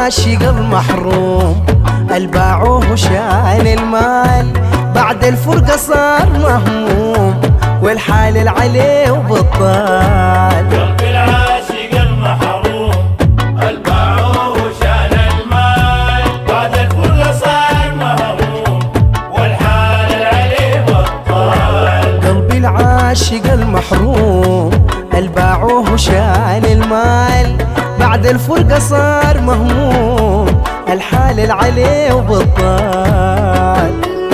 العاشق المحروم الباعوه شان المال، بعد الفرقة صار مهموم والحال العليه وبطال. قلب العاشق المحروم الباعوه شان المال، بعد الفرقة صار مهموم والحال العليه بطال. قلب العاشق المحروم الباعوه شان المال، بعد الفرقة صار مهموم الحال العليه وبطال.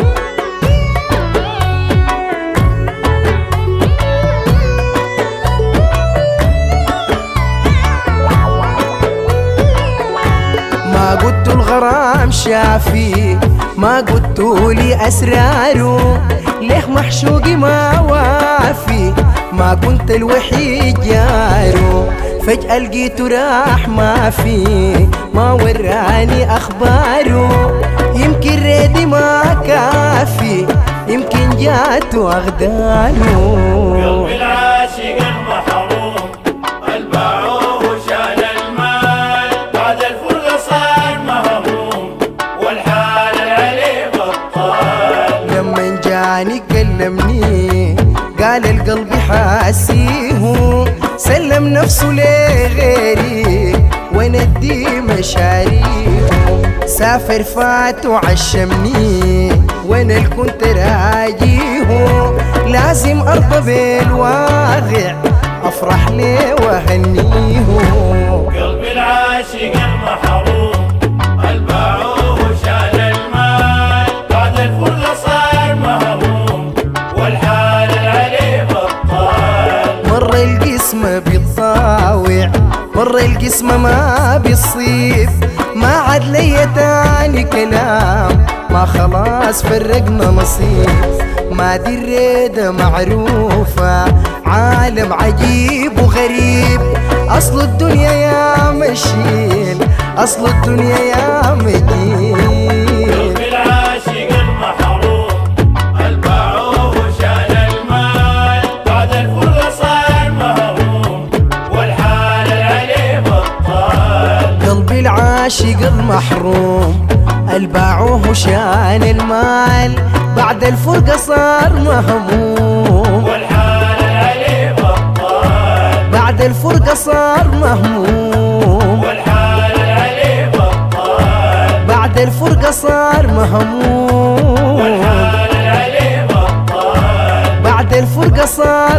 ما قلت الغرام شافي، ما قلت لي أسراره، ليه محشوقي ما وافي، ما كنت الوحيد جاره، فجأة لقيته راح ما في، ما وراني أخباره، يمكن ريدي ما كافي، يمكن جاته أغداله. قلب العاشق المحروم الباعوه شان المال، بعد الفرقة صار مهموم والحال العليه بطال. لما جاني كلمني قال القلب حاسيه، سلم نفسه لغيري وندي مشاريه، سافر فات وعشمني وانا اللي كنت راجيه، لازم ارضى بالواقع افرح ليه واهنيه. قلب العاشق المحروم الباعوه شان المال، بعد الفرقة صار مهموم والحال العليه بطال. مر القسمة بيتطاوع، مر القسمة ما بيصيب، ما عاد لي تاني كلام، ما خلاص فرقنا نصيب، ما دي الريدة معروفة، عالم عجيب وغريب، أصل الدنيا يا مشين، أصل الدنيا يا مدين. قلب العاشق المحروم الباعوه شان المال، بعد الفرقة صار مهموم والحال العليه بطال. قلب العاشق المحروم الباعوه شان المال، بعد الفرقة صار مهموم والحال العليه بطال. بعد الفرقة صار مهموم والحال العليه بطال. بعد الفرقة صار مهموم والحال العليه بطال. بعد الفرقة صار